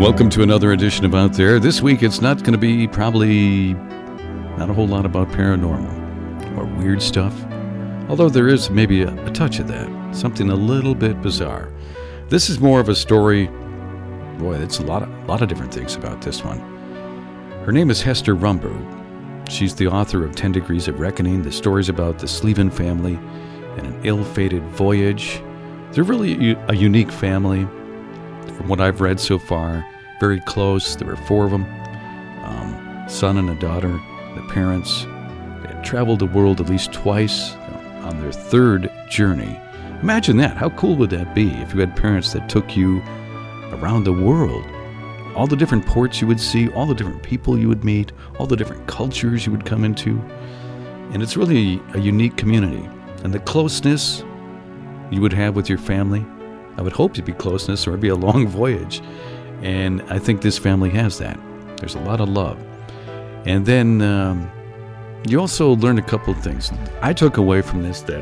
Welcome to another edition of Out There. This week it's not going to be probably not a whole lot about paranormal or weird stuff, although there is maybe a touch of that, something a little bit bizarre. This is more of a story. Boy, it's a lot of different things about this one. Her name is Hester Rumberg. She's the author of 10 Degrees of Reckoning, the stories about the Slevin family and an ill-fated voyage. They're really a unique family. From what I've read so far, very close. There were 4 of them, son and a daughter. The parents had traveled the world at least twice on their 3rd journey. Imagine that. How cool would that be if you had parents that took you around the world? All the different ports you would see, all the different people you would meet, all the different cultures you would come into. And it's really a unique community. And the closeness you would have with your family, I would hope to be closeness or it'd be a long voyage. And I think this family has that. There's a lot of love. And then you also learn a couple of things. I took away from this that,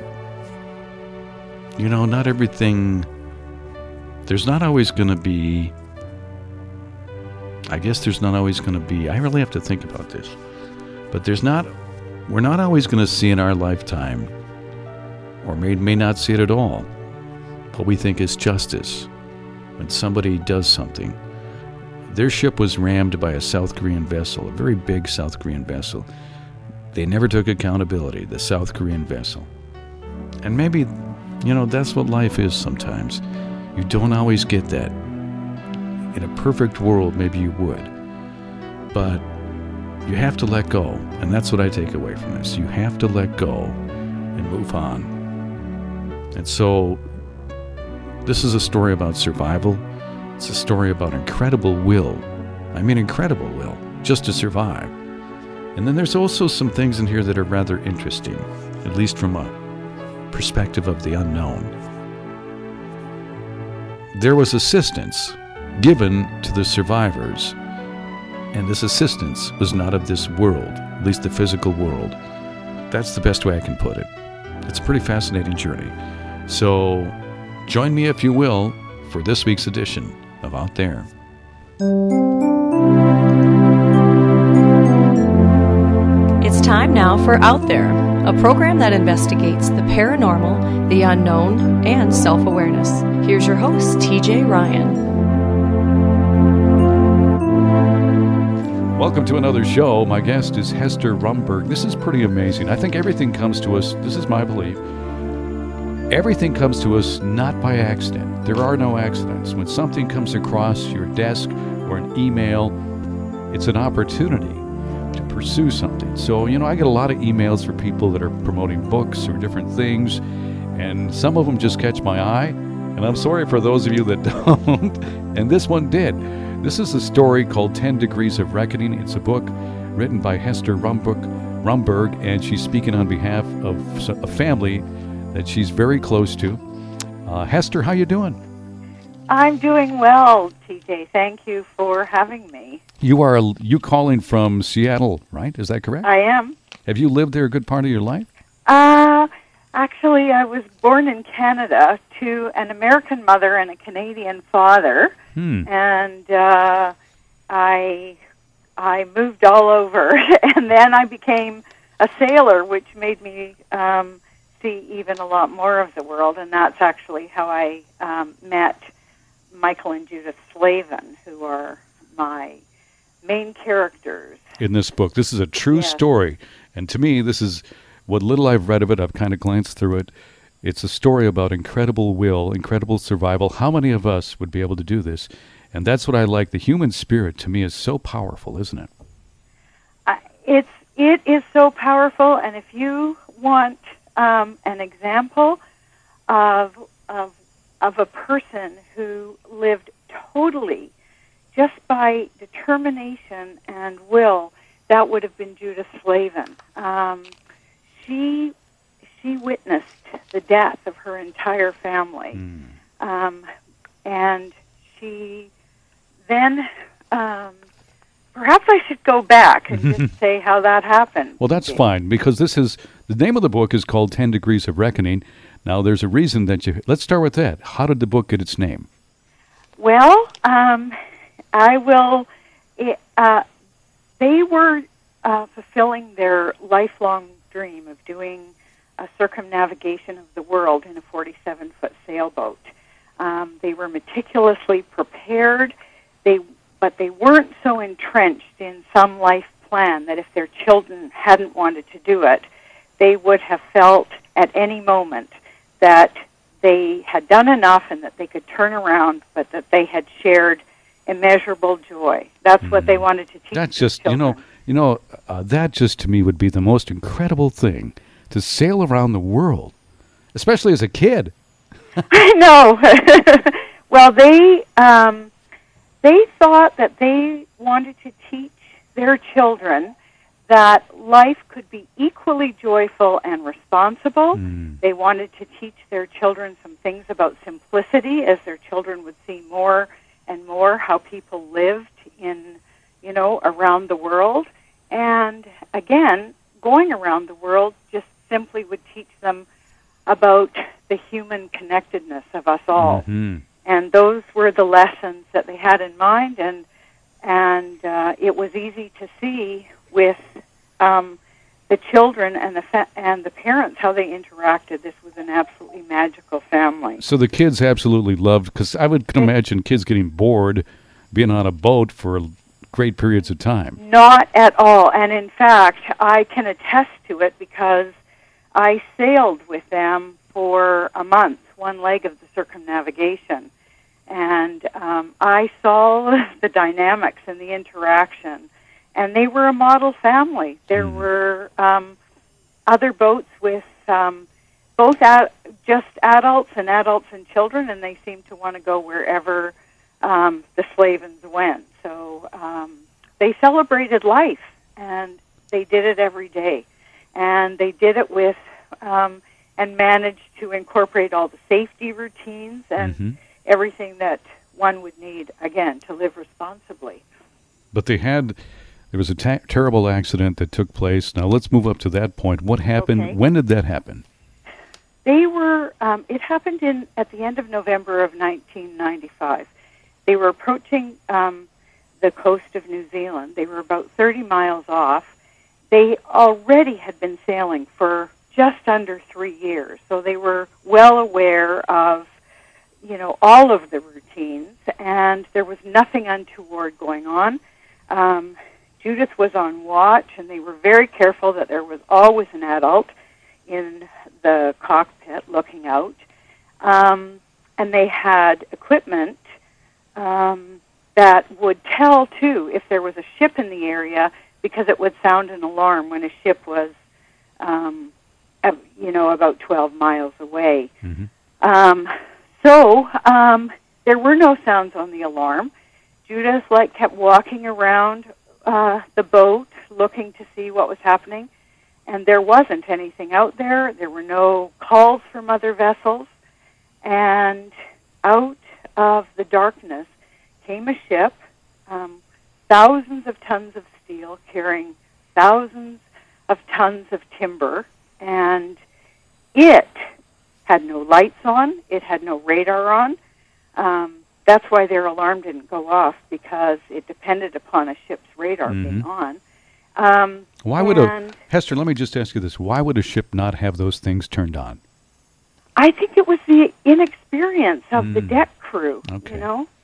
not everything, there's not always going to be, I really have to think about this. But we're not always going to see in our lifetime, or may not see it at all, what we think is justice. When somebody does something, their ship was rammed by a South Korean vessel, a very big South Korean vessel. They never took accountability, the South Korean vessel. And maybe, that's what life is sometimes. You don't always get that. In a perfect world, maybe you would. But you have to let go. And that's what I take away from this. You have to let go and move on. And so, this is a story about survival. It's a story about incredible will. I mean incredible will, just to survive. And then there's also some things in here that are rather interesting, at least from a perspective of the unknown. There was assistance given to the survivors, and this assistance was not of this world, at least the physical world. That's the best way I can put it. It's a pretty fascinating journey. So, join me, if you will, for this week's edition of Out There. It's time now for Out There, a program that investigates the paranormal, the unknown, and self-awareness. Here's your host, TJ Ryan. Welcome to another show. My guest is Hester Rumberg. This is pretty amazing. I think everything comes to us, this is my belief, everything comes to us not by accident. There are no accidents. When something comes across your desk or an email, it's an opportunity to pursue something. So, I get a lot of emails for people that are promoting books or different things, and some of them just catch my eye, and I'm sorry for those of you that don't, and this one did. This is a story called 10 Degrees of Reckoning. It's a book written by Hester Rumberg, and she's speaking on behalf of a family that she's very close to. Hester, how you doing? I'm doing well, TJ. Thank you for having me. You calling from Seattle, right? Is that correct? I am. Have you lived there a good part of your life? Actually, I was born in Canada to an American mother and a Canadian father, and I moved all over, and then I became a sailor, which made me see even a lot more of the world, and that's actually how I met Michael and Judith Slevin, who are my main characters in this book. This is a true story, and to me, this is what little I've read of it. I've kind of glanced through it. It's a story about incredible will, incredible survival. How many of us would be able to do this? And that's what I like. The human spirit, to me, is so powerful, isn't it? It is so powerful, and if you want an example of a person who lived totally just by determination and will, that would have been Judith Slevin. She witnessed the death of her entire family, and she then. Perhaps I should go back and just say how that happened. Well, that's fine, because the name of the book is called 10 Degrees of Reckoning. Now, there's a reason that let's start with that. How did the book get its name? Well, I will. They were fulfilling their lifelong dream of doing a circumnavigation of the world in a 47-foot sailboat. They were meticulously prepared, but they weren't so entrenched in some life plan that if their children hadn't wanted to do it, they would have felt at any moment that they had done enough and that they could turn around, but that they had shared immeasurable joy. That's what they wanted to teach. That's just, children. That just to me would be the most incredible thing, to sail around the world, especially as a kid. I know. Well, they thought that they wanted to teach their children that life could be equally joyful and responsible. They wanted to teach their children some things about simplicity, as their children would see more and more how people lived around the world. And again, going around the world just simply would teach them about the human connectedness of us all. Mm-hmm. And those were the lessons that they had in mind, and it was easy to see with the children and the parents how they interacted. This was an absolutely magical family. So the kids absolutely loved, because I can imagine kids getting bored being on a boat for great periods of time. Not at all. And in fact, I can attest to it because I sailed with them for a month, one leg of the circumnavigation. And I saw the dynamics and the interaction. And they were a model family. There were other boats with both just adults and children, and they seemed to want to go wherever the Slavens went. So they celebrated life, and they did it every day. And they did it with and managed to incorporate all the safety routines and everything that one would need, again, to live responsibly. But there was a terrible accident that took place. Now let's move up to that point. What happened? Okay. When did that happen? They were. It happened at the end of November of 1995. They were approaching the coast of New Zealand. They were about 30 miles off. They already had been sailing for just under 3 years, so they were well aware of, all of the routines, and there was nothing untoward going on. Judith was on watch, and they were very careful that there was always an adult in the cockpit looking out. And they had equipment that would tell, too, if there was a ship in the area, because it would sound an alarm when a ship was, about 12 miles away. So there were no sounds on the alarm. Judith kept walking around the boat, looking to see what was happening, and there wasn't anything out there. There were no calls from other vessels, and out of the darkness came a ship, thousands of tons of steel carrying thousands of tons of timber, and it had no lights on, it had no radar on. That's why their alarm didn't go off, because it depended upon a ship's radar being on. Why would Hester, let me just ask you this. Why would a ship not have those things turned on? I think it was the inexperience of the deck crew, Okay.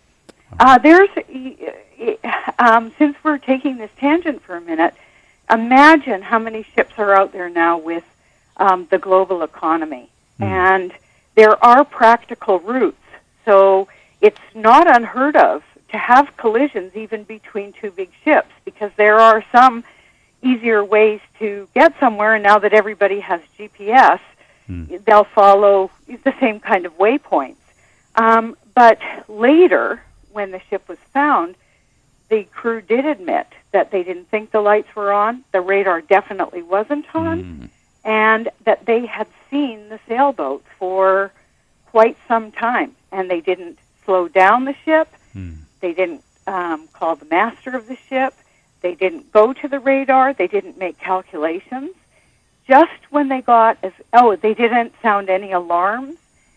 Since we're taking this tangent for a minute, imagine how many ships are out there now with the global economy. And there are practical routes. So it's not unheard of to have collisions even between two big ships, because there are some easier ways to get somewhere, and now that everybody has GPS, they'll follow the same kind of waypoints. But later, when the ship was found, the crew did admit that they didn't think the lights were on, the radar definitely wasn't on, and that they had seen the sailboat for quite some time, and they didn't slow down the ship, they didn't call the master of the ship, they didn't go to the radar, they didn't make calculations. Just when they they didn't sound any alarms,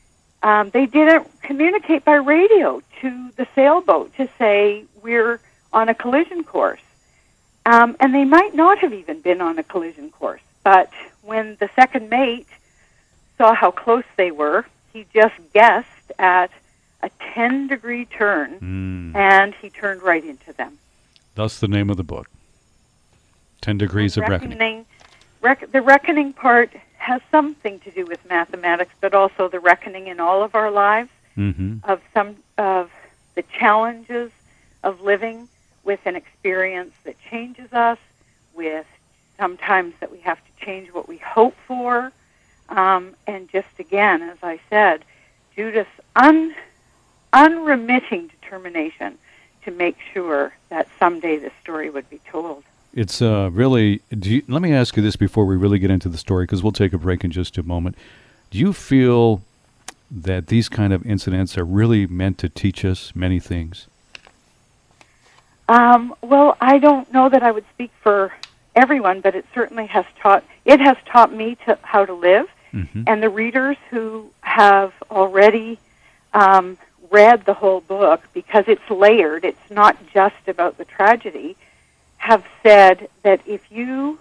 they didn't communicate by radio to the sailboat to say we're on a collision course. And they might not have even been on a collision course. But when the second mate saw how close they were, he just guessed at a 10-degree turn, and he turned right into them. Thus the name of the book, 10 Degrees of Reckoning. The reckoning part has something to do with mathematics, but also the reckoning in all of our lives, of some of the challenges of living with an experience that changes us, with sometimes that we have to change what we hope for, and just again, as I said, Judith's unremitting determination to make sure that someday this story would be told. It's really... let me ask you this before we really get into the story, because we'll take a break in just a moment. Do you feel that these kind of incidents are really meant to teach us many things? Well, I don't know that I would speak for everyone, but it certainly has taught me how to live. And the readers who have already read the whole book, because it's layered, it's not just about the tragedy, have said that if you,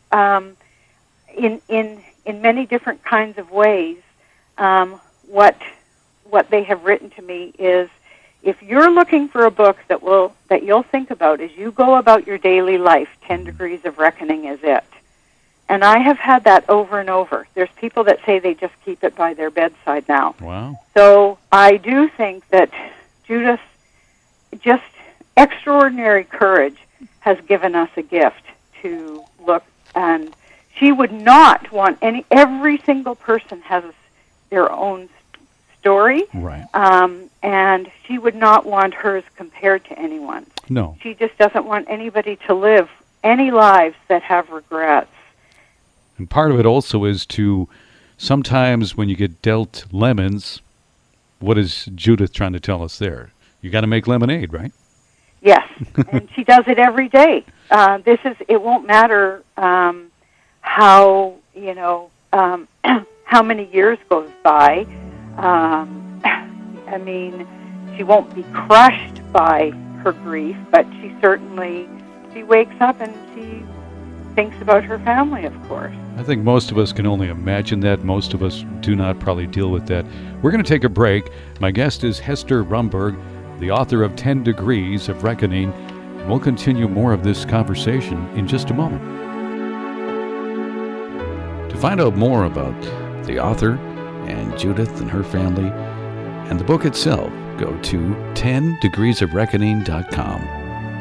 in many different kinds of ways, what they have written to me is, if you're looking for a book that you'll think about as you go about your daily life, 10 Degrees of Reckoning is it. And I have had that over and over. There's people that say they just keep it by their bedside now. Wow. So I do think that Judith's just extraordinary courage has given us a gift to look, and she would not want every single person has their own story. Right. And she would not want hers compared to anyone's. No. She just doesn't want anybody to live any lives that have regrets. And part of it also is to, sometimes when you get dealt lemons, what is Judith trying to tell us there? You got to make lemonade, right? Yes, and she does it every day. It won't matter how many years goes by. I mean, she won't be crushed by her grief, but she wakes up and she thinks about her family, of course. I think most of us can only imagine that. Most of us do not probably deal with that. We're going to take a break. My guest is Hester Rumberg, the author of 10 Degrees of Reckoning. And we'll continue more of this conversation in just a moment. To find out more about the author and Judith and her family and the book itself, go to 10degreesofreckoning.com.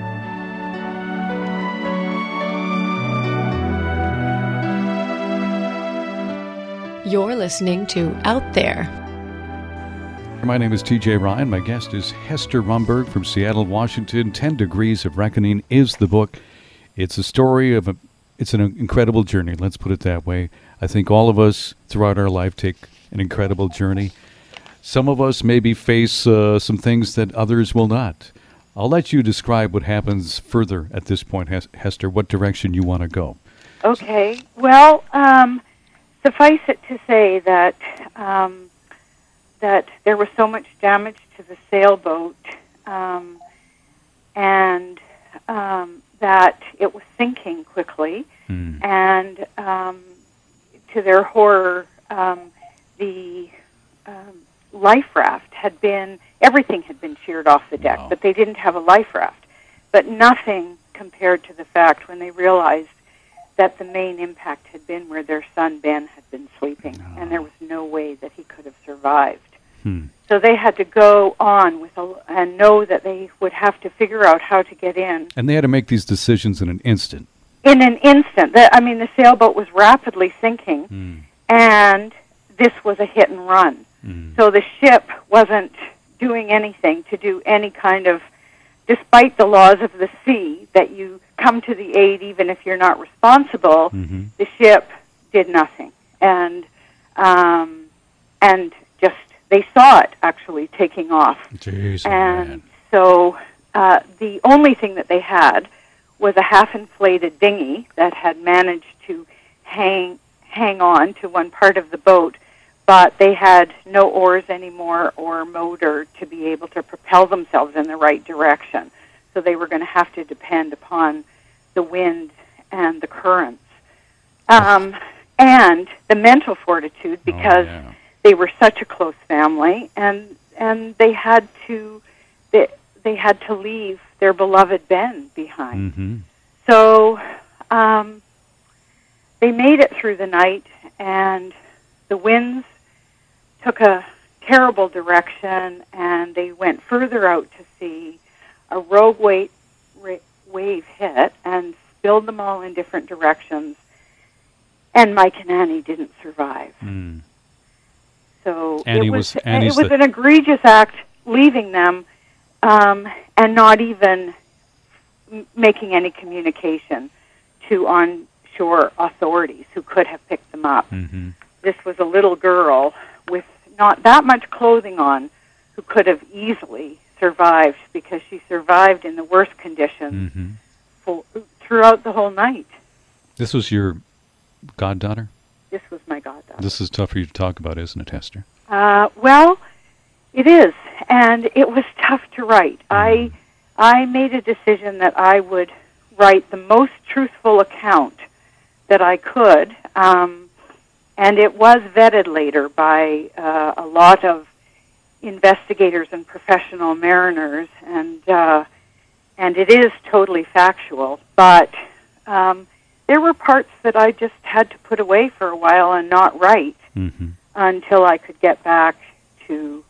You're listening to Out There. My name is TJ Ryan. My guest is Hester Rumberg from Seattle, Washington. 10 Degrees of Reckoning is the book. It's a story of it's an incredible journey, let's put it that way. I think all of us throughout our life take an incredible journey. Some of us maybe face some things that others will not. I'll let you describe what happens further at this point, Hester, what direction you want to go. Okay. Well, suffice it to say that that there was so much damage to the sailboat, and that it was sinking quickly, and to their horror, the life raft everything had been sheared off the deck, but they didn't have a life raft. But nothing compared to the fact when they realized that the main impact had been where their son Ben had been sleeping, and there was no way that he could have survived. So they had to go on and know that they would have to figure out how to get in. And they had to make these decisions in an instant. In an instant. The sailboat was rapidly sinking, and this was a hit and run. So the ship wasn't doing anything to do any kind of, despite the laws of the sea, that you come to the aid even if you're not responsible, the ship did nothing. And just, they saw it actually taking off. Jeez, and so the only thing that they had was a half-inflated dinghy that had managed to hang on to one part of the boat, but they had no oars anymore or motor to be able to propel themselves in the right direction. So they were going to have to depend upon the wind and the currents. And the mental fortitude, because they were such a close family, and they had to leave their beloved Ben behind. Mm-hmm. So they made it through the night, and the winds took a terrible direction, and they went further out to sea. A rogue wave hit and spilled them all in different directions, and Mike and Annie didn't survive. Mm. So Annie it was Annie's an egregious act leaving them and not even making any communication to onshore authorities who could have picked them up. Mm-hmm. This was a little girl with not that much clothing on who could have easily survived, because she survived in the worst conditions throughout the whole night. This was your goddaughter? This was my goddaughter. This is tough for you to talk about, isn't it, Hester? Well, it is, and it was tough to write. I made a decision that I would write the most truthful account that I could, and it was vetted later by a lot of investigators and professional mariners, and it is totally factual. But there were parts that I just had to put away for a while and not write until I could get back to,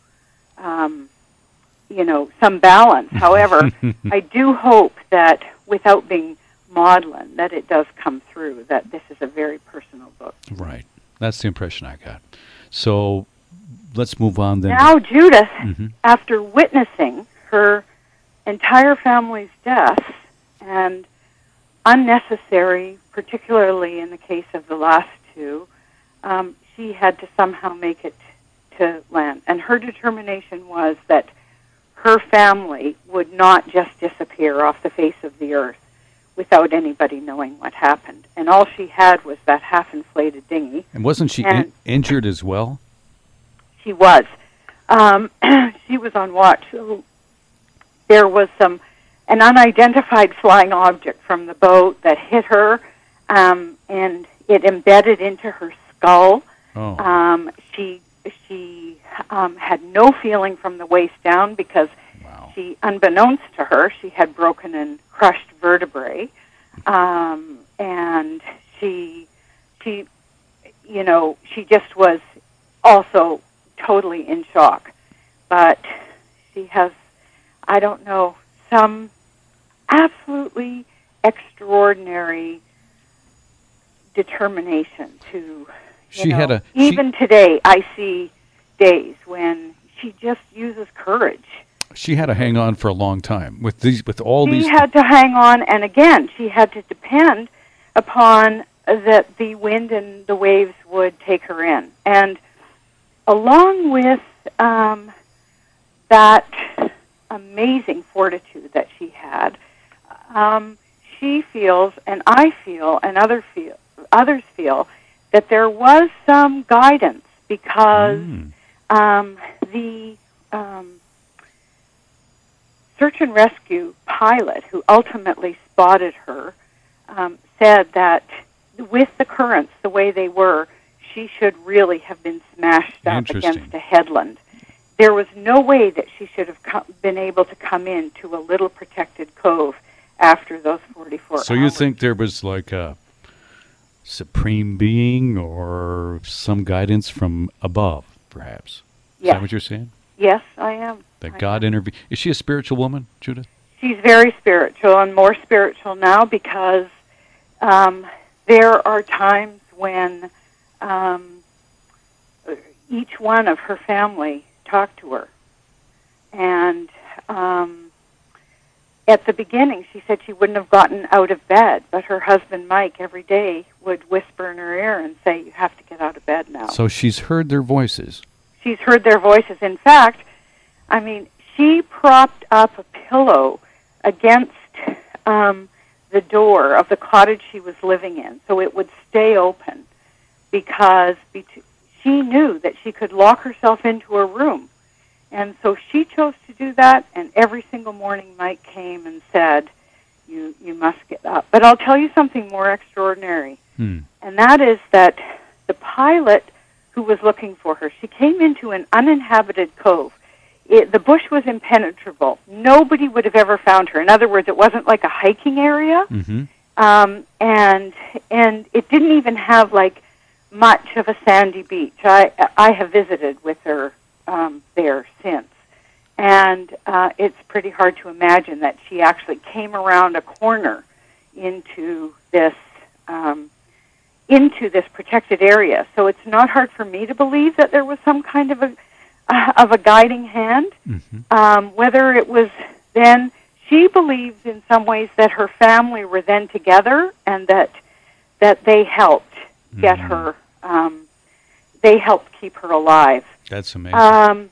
some balance. However, I do hope that without being maudlin, that it does come through, that this is a very personal book. Right. That's the impression I got. So let's move on then. Now Judith, after witnessing her entire family's deaths, and unnecessary, particularly in the case of the last two, she had to somehow make it to land. And her determination was that her family would not just disappear off the face of the earth without anybody knowing what happened. And all she had was that half-inflated dinghy. And wasn't she injured as well? She was. She was on watch. So there was an unidentified flying object from the boat that hit her, and it embedded into her skull. Oh. She had no feeling from the waist down because she, unbeknownst to her, she had broken and crushed vertebrae, and she just was also totally in shock. But she has, I don't know, some absolutely extraordinary determination to, even today I see days when she just uses courage. She had to hang on for a long time with all these. She had to hang on, and again, she had to depend upon that the wind and the waves would take her in. And along with that amazing fortitude that she had, she feels, and I feel, and others feel, that there was some guidance, because the search and rescue pilot who ultimately spotted her said that with the currents the way they were, she should really have been smashed up against a headland. There was no way that she should have been able to come into a little protected cove after those 44 hours. So you think there was like a supreme being or some guidance from above, perhaps? Is that what you're saying? Yes, I am. That God intervened. Is she a spiritual woman, Judith? She's very spiritual, and more spiritual now, because there are times when each one of her family talked to her. And at the beginning, she said she wouldn't have gotten out of bed, but her husband, Mike, every day would whisper in her ear and say, "You have to get out of bed now." So she's heard their voices. She's heard their voices. In fact, I mean, she propped up a pillow against the door of the cottage she was living in, so it would stay open, because she knew that she could lock herself into her room. And so she chose to do that, and every single morning Mike came and said, you must get up. But I'll tell you something more extraordinary, and that is that the pilot who was looking for her, she came into an uninhabited cove. The bush was impenetrable. Nobody would have ever found her. In other words, it wasn't like a hiking area, and it didn't even have like much of a sandy beach. I have visited with her there since, and it's pretty hard to imagine that she actually came around a corner into this protected area. So it's not hard for me to believe that there was some kind of a guiding hand. Whether it was then, she believes in some ways that her family were then together and that they helped get her. They helped keep her alive. That's amazing.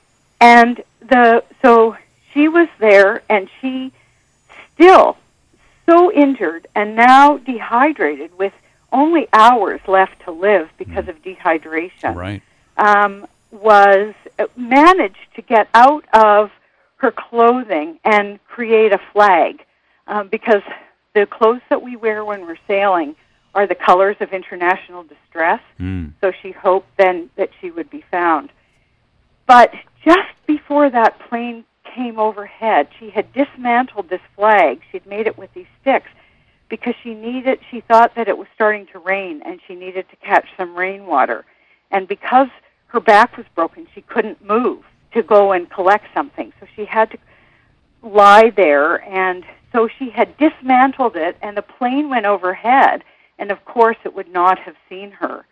So she was there, and she still so injured and now dehydrated with only hours left to live because of dehydration. Right. Was managed to get out of her clothing and create a flag, because the clothes that we wear when we're sailing are the colors of international distress. So she hoped then that she would be found. But just before that plane came overhead, she had dismantled this flag. She'd made it with these sticks because she thought that it was starting to rain and she needed to catch some rainwater. And because her back was broken, she couldn't move to go and collect something. So she had to lie there, and so she had dismantled it, and the plane went overhead, and of course it would not have seen her.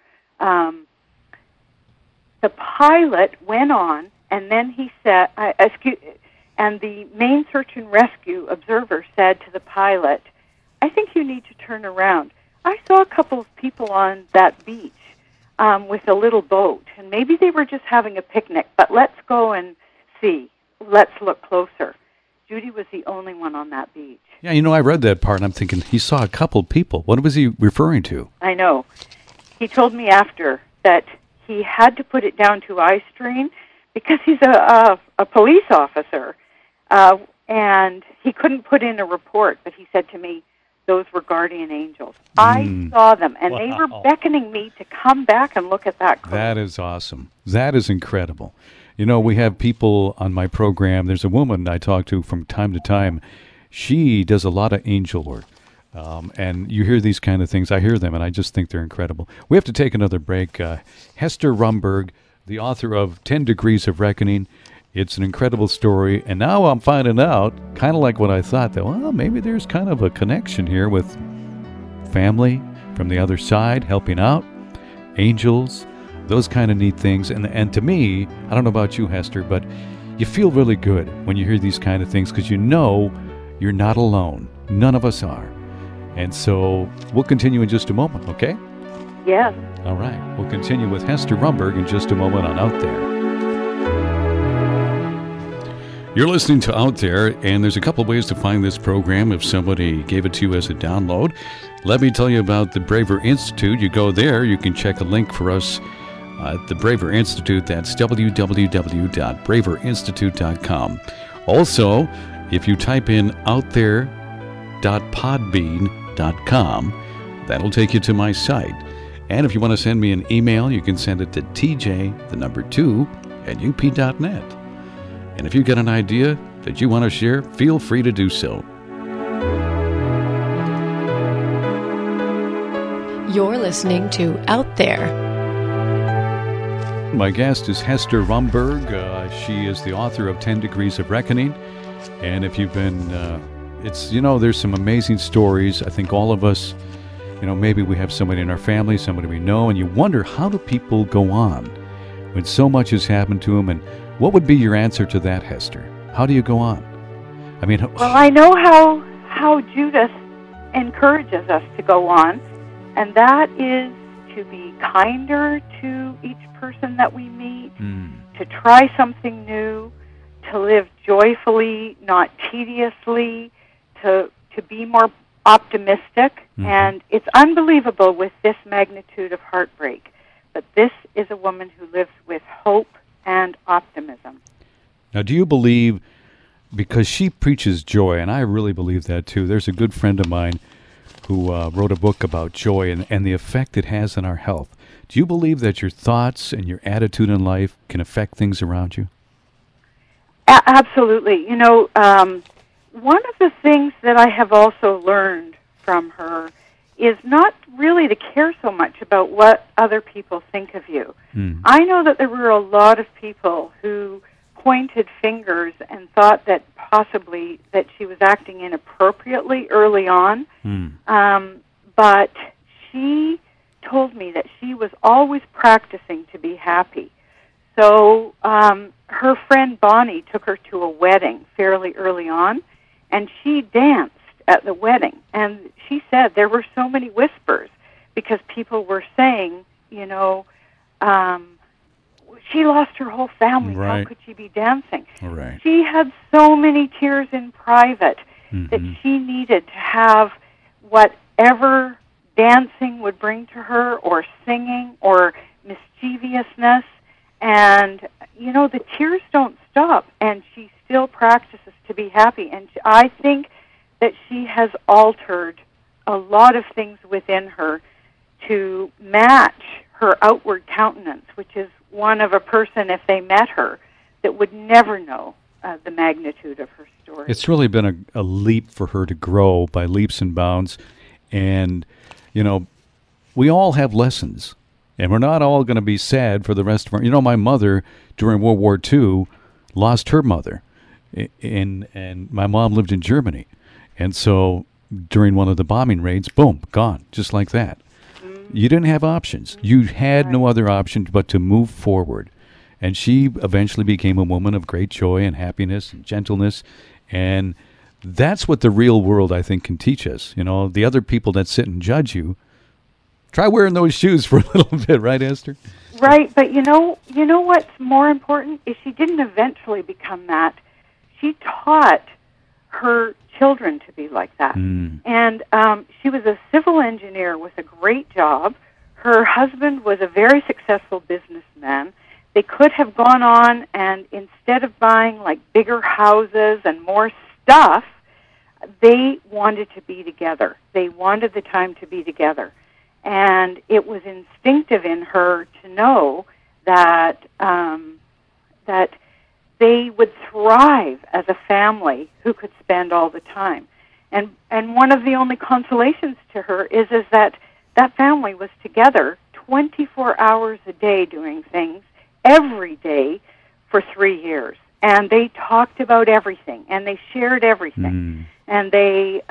The pilot went on, and then he said, and the main search and rescue observer said to the pilot, I think you need to turn around. I saw a couple of people on that beach with a little boat, and maybe they were just having a picnic, but let's go and see. Let's look closer. Judy was the only one on that beach. Yeah, I read that part, and I'm thinking, he saw a couple people. What was he referring to? I know. He told me after that he had to put it down to eye strain because he's a police officer, and he couldn't put in a report, but he said to me, those were guardian angels. I saw them, and they were beckoning me to come back and look at that cove. That is awesome. That is incredible. We have people on my program. There's a woman I talk to from time to time. She does a lot of angel work. And you hear these kind of things. I hear them, and I just think they're incredible. We have to take another break. Hester Rumberg, the author of 10 Degrees of Reckoning. It's an incredible story, and now I'm finding out, kind of like what I thought, that, well, maybe there's kind of a connection here with family from the other side, helping out, angels, those kind of neat things. And to me, I don't know about you, Hester, but you feel really good when you hear these kind of things because you know you're not alone. None of us are. And so we'll continue in just a moment, okay? Yes. All right. We'll continue with Hester Rumberg in just a moment on Out There. You're listening to Out There, and there's a couple ways to find this program if somebody gave it to you as a download. Let me tell you about the Braver Institute. You go there, you can check a link for us at the Braver Institute. That's www.braverinstitute.com. Also, if you type in outthere.podbean.com, that'll take you to my site. And if you want to send me an email, you can send it to tj2@up.net. And if you get an idea that you want to share, feel free to do so. You're listening to Out There. My guest is Hester Rumberg. She is the author of 10 Degrees of Reckoning. And if you've been, there's some amazing stories. I think all of us, maybe we have somebody in our family, somebody we know, and you wonder, how do people go on when so much has happened to them? And what would be your answer to that, Hester? How do you go on? Well, I know how Judith encourages us to go on, and that is to be kinder to each person that we meet, to try something new, to live joyfully, not tediously, to be more optimistic. And it's unbelievable with this magnitude of heartbreak but this is a woman who lives with hope and optimism. Now, do you believe, because she preaches joy, and I really believe that too. There's a good friend of mine who wrote a book about joy and the effect it has on our health. Do you believe that your thoughts and your attitude in life can affect things around you? Absolutely. You know, one of the things that I have also learned from her is not really to care so much about what other people think of you. I know that there were a lot of people who pointed fingers and thought that possibly that she was acting inappropriately early on, but she told me that she was always practicing to be happy. So her friend Bonnie took her to a wedding fairly early on, and she danced at the wedding. And she said there were so many whispers because people were saying, you know, she lost her whole family. Right. How could she be dancing? Right. She had so many tears in private that she needed to have whatever dancing would bring to her, or singing, or mischievousness. And, you know, the tears don't stop, and she still practices to be happy. And I think that she has altered a lot of things within her to match her outward countenance, which is one of a person, if they met her, that would never know the magnitude of her story. It's really been a leap for her to grow by leaps and bounds. And, you know, we all have lessons. And we're not all going to be sad for the rest of our... You know, my mother, during World War II, lost her mother. And my mom lived in Germany. And so during one of the bombing raids, boom, gone, just like that. You didn't have options. You had no other option but to move forward. And she eventually became a woman of great joy and happiness and gentleness. And that's what the real world, I think, can teach us. You know, the other people that sit and judge you, try wearing those shoes for a little bit, right, Esther? Right, but you know what's more important is she didn't eventually become that. She taught her children to be like that. And she was a civil engineer with a great job. Her husband was a very successful businessman. They could have gone on, and instead of buying like bigger houses and more stuff, they wanted to be together. They wanted the time to be together. And it was instinctive in her to know that that they would thrive as a family who could spend all the time. And one of the only consolations to her is that family was together 24 hours a day doing things every day for 3 years. And they talked about everything, and they shared everything. And they,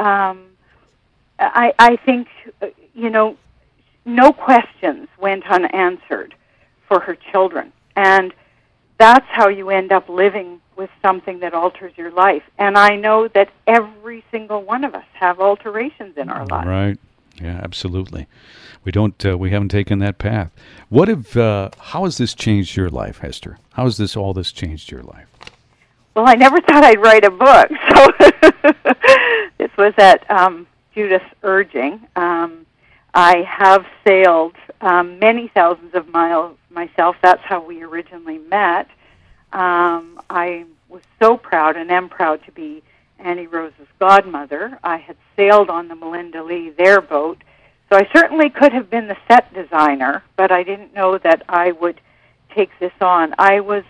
I think, you know, no questions went unanswered for her children. And that's how you end up living with something that alters your life. And I know that every single one of us have alterations in our lives. Right. Yeah, absolutely. We haven't taken that path. What how has this changed your life, Hester? How has all this changed your life? Well, I never thought I'd write a book, so this was at Judith's urging. I have sailed many thousands of miles myself. That's how we originally met. I was so proud and am proud to be Annie Rose's godmother. I had sailed on the Melinda Lee, their boat, so I certainly could have been the set designer, but I didn't know that I would take this on. I was...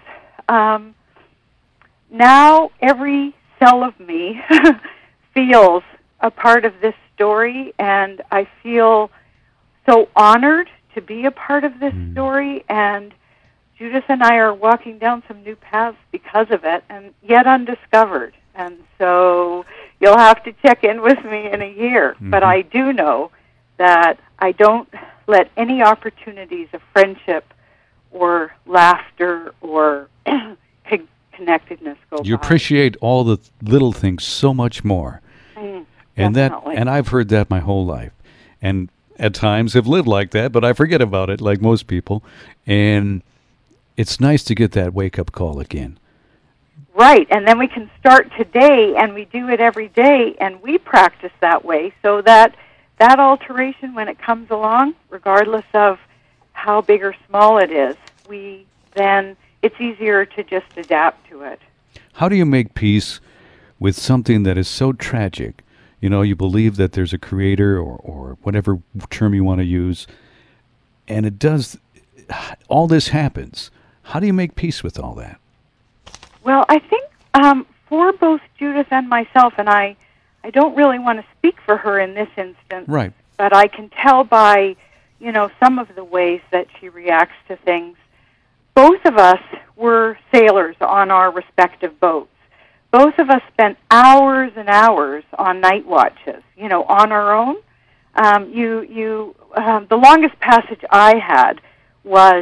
now every cell of me feels a part of this story, and I feel so honored to be a part of this story, and Judith and I are walking down some new paths because of it, and yet undiscovered. And so you'll have to check in with me in a year. But I do know that I don't let any opportunities of friendship or laughter or connectedness go by. You appreciate all the little things so much more. And I've heard that my whole life. And at times have lived like that, but I forget about it like most people. And it's nice to get that wake-up call again. Right, and then we can start today, and we do it every day, and we practice that way so that alteration, when it comes along, regardless of how big or small it is, then it's easier to just adapt to it. How do you make peace with something that is so tragic? You know, you believe that there's a creator or whatever term you want to use, and it does, all this happens. How do you make peace with all that? Well, I think for both Judith and myself, and I don't really want to speak for her in this instance, right? But I can tell by, some of the ways that she reacts to things. Both of us were sailors on our respective boats. Both of us spent hours and hours on night watches, on our own. The longest passage I had was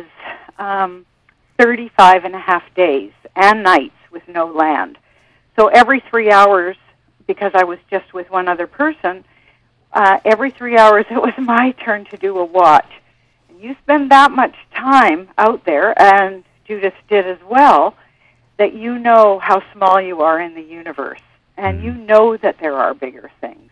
35 and a half days and nights with no land. So every 3 hours, because I was just with one other person, every 3 hours it was my turn to do a watch. And you spend that much time out there, and Judith did as well, that you know how small you are in the universe, and you know that there are bigger things.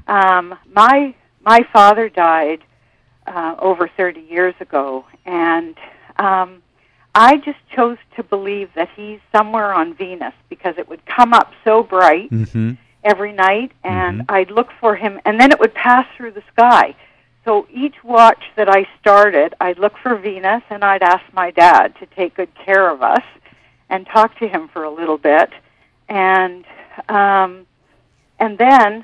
My father died over 30 years ago, and I just chose to believe that he's somewhere on Venus because it would come up so bright every night, and I'd look for him, and then it would pass through the sky. So each watch that I started, I'd look for Venus, and I'd ask my dad to take good care of us and talk to him for a little bit, and then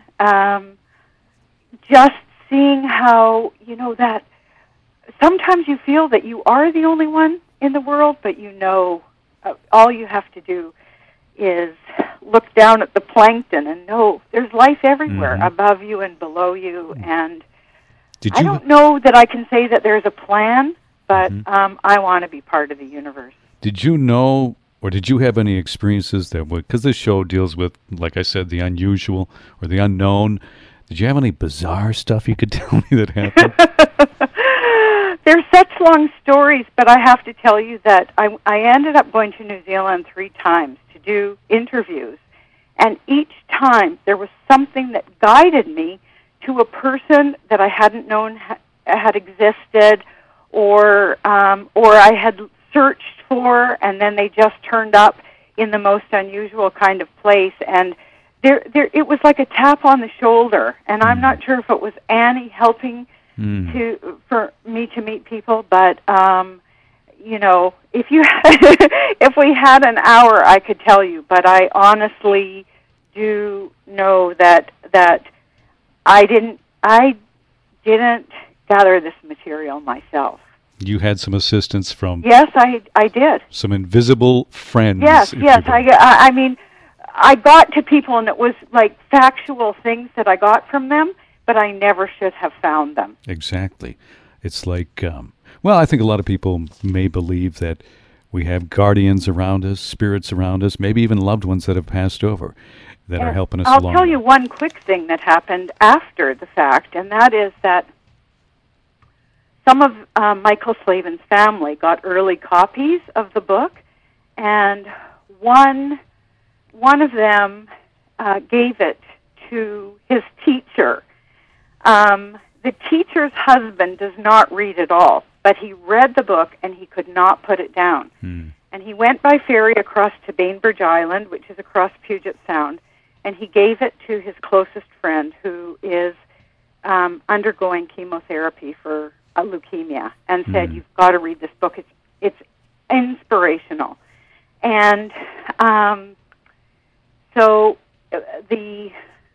just seeing how, that sometimes you feel that you are the only one in the world, but all you have to do is look down at the plankton and know there's life everywhere, above you and below you, and I don't know that I can say that there's a plan, but I want to be part of the universe. Did you know, or did you have any experiences that would, because this show deals with, like I said, the unusual or the unknown, did you have any bizarre stuff you could tell me that happened? There's such long stories, but I have to tell you that I ended up going to New Zealand 3 times to do interviews, and each time there was something that guided me to a person that I hadn't known had existed, or I had searched for, and then they just turned up in the most unusual kind of place. And it was like a tap on the shoulder, and I'm not sure if it was Annie helping for me to meet people, but if if we had an hour, I could tell you. But I honestly do know that I didn't gather this material myself. You had some assistance from... Yes, I did. Some invisible friends. Yes. I mean, I got to people, and it was like factual things that I got from them, but I never should have found them. Exactly. It's like, I think a lot of people may believe that we have guardians around us, spirits around us, maybe even loved ones that have passed over that are helping us along. I'll tell you one quick thing that happened after the fact, and that is that some of Michael Slavin's family got early copies of the book, and one of them gave it to his teacher. The teacher's husband does not read at all, but he read the book and he could not put it down. And he went by ferry across to Bainbridge Island, which is across Puget Sound, and he gave it to his closest friend who is undergoing chemotherapy for leukemia, and said, "You've got to read this book. It's inspirational." And so the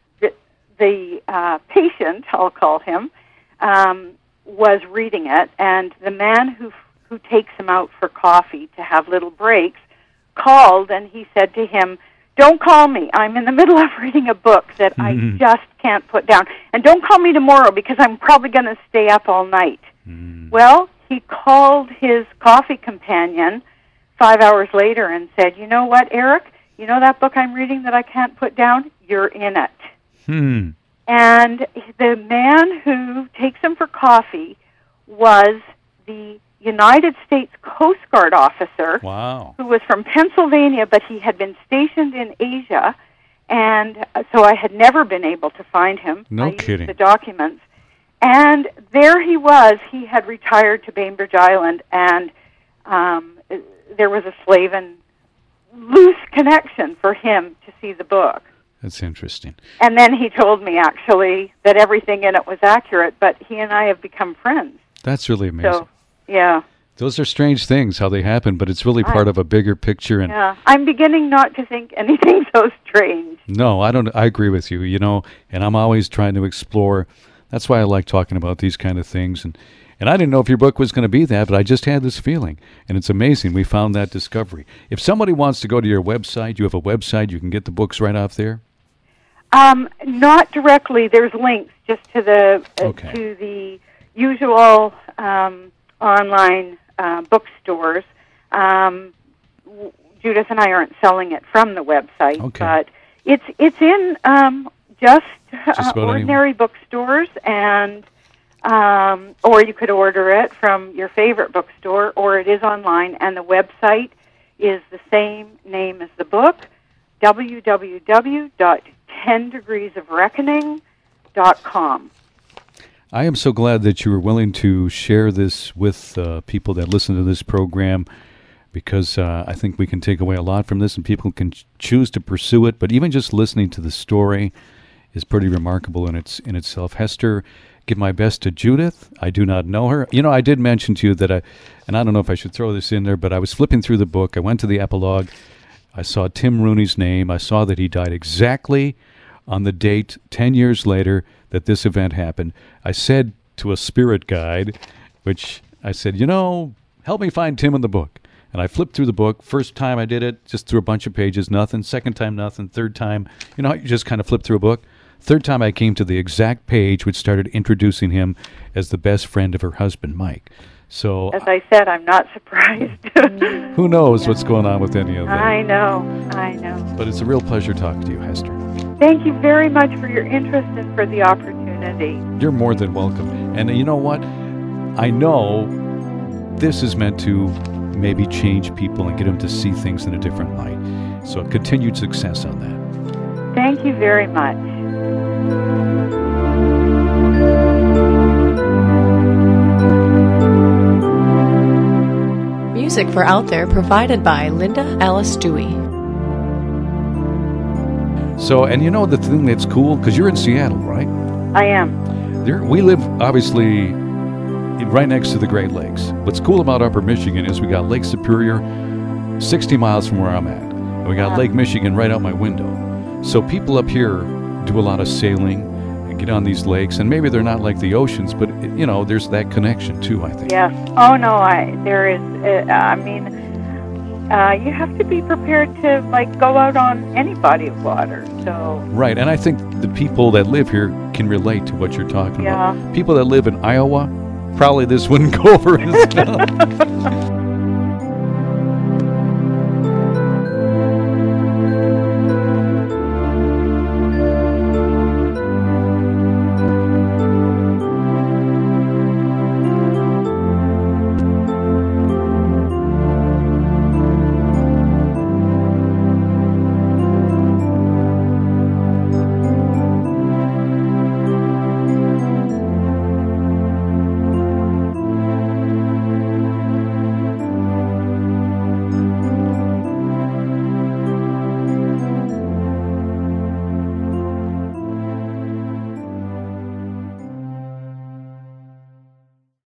patient, I'll call him, was reading it, and the man who takes him out for coffee to have little breaks called, and he said to him, "Don't call me. I'm in the middle of reading a book that I just can't put down. And don't call me tomorrow because I'm probably going to stay up all night." Well, he called his coffee companion 5 hours later and said, "You know what, Eric? You know that book I'm reading that I can't put down? You're in it." And the man who takes him for coffee was the United States Coast Guard officer who was from Pennsylvania, but he had been stationed in Asia, and so I had never been able to find him. No kidding. Used the documents. And there he was. He had retired to Bainbridge Island, and there was a slave and loose connection for him to see the book. That's interesting. And then he told me, actually, that everything in it was accurate, but he and I have become friends. That's really amazing. So, yeah. Those are strange things, how they happen, but it's really part of a bigger picture. And yeah, I'm beginning not to think anything so strange. No, I don't. I agree with you, and I'm always trying to explore. That's why I like talking about these kind of things. And I didn't know if your book was going to be that, but I just had this feeling. And it's amazing. We found that discovery. If somebody wants to go to your website, you have a website, you can get the books right off there? Not directly. There's links just to the to the usual online bookstores. Judith and I aren't selling it from the website, but it's in just ordinary bookstores, and or you could order it from your favorite bookstore, or it is online, and the website is the same name as the book, www.10degreesofreckoning.com. I am so glad that you were willing to share this with people that listen to this program, because I think we can take away a lot from this, and people can choose to pursue it. But even just listening to the story is pretty remarkable in itself. Hester, give my best to Judith. I do not know her. I did mention to you that and I don't know if I should throw this in there, but I was flipping through the book. I went to the epilogue. I saw Tim Rooney's name. I saw that he died exactly on the date 10 years later that this event happened. I said to a spirit guide, which I said, help me find Tim in the book. And I flipped through the book. First time I did it, just through a bunch of pages, nothing. Second time, nothing. Third time, you just kind of flip through a book. Third time I came to the exact page which started introducing him as the best friend of her husband, Mike. So, as I said, I'm not surprised. Who knows what's going on with any of that? I know. But it's a real pleasure talking to you, Hester. Thank you very much for your interest and for the opportunity. You're more than welcome. And you know what? I know this is meant to maybe change people and get them to see things in a different light. So continued success on that. Thank you very much. Music for Out There provided by Linda Alice Dewey. So, and the thing that's cool, because you're in Seattle, right? I am. We live, obviously, right next to the Great Lakes. What's cool about Upper Michigan is we got Lake Superior 60 miles from where I'm at. And we got Lake Michigan right out my window. So people up here do a lot of sailing and get on these lakes. And maybe they're not like the oceans, but, there's that connection too, I think. Yes. Oh, no, there is. You have to be prepared to, go out on any body of water. So. Right, and I think the people that live here can relate to what you're talking about. People that live in Iowa, probably this wouldn't go over as well.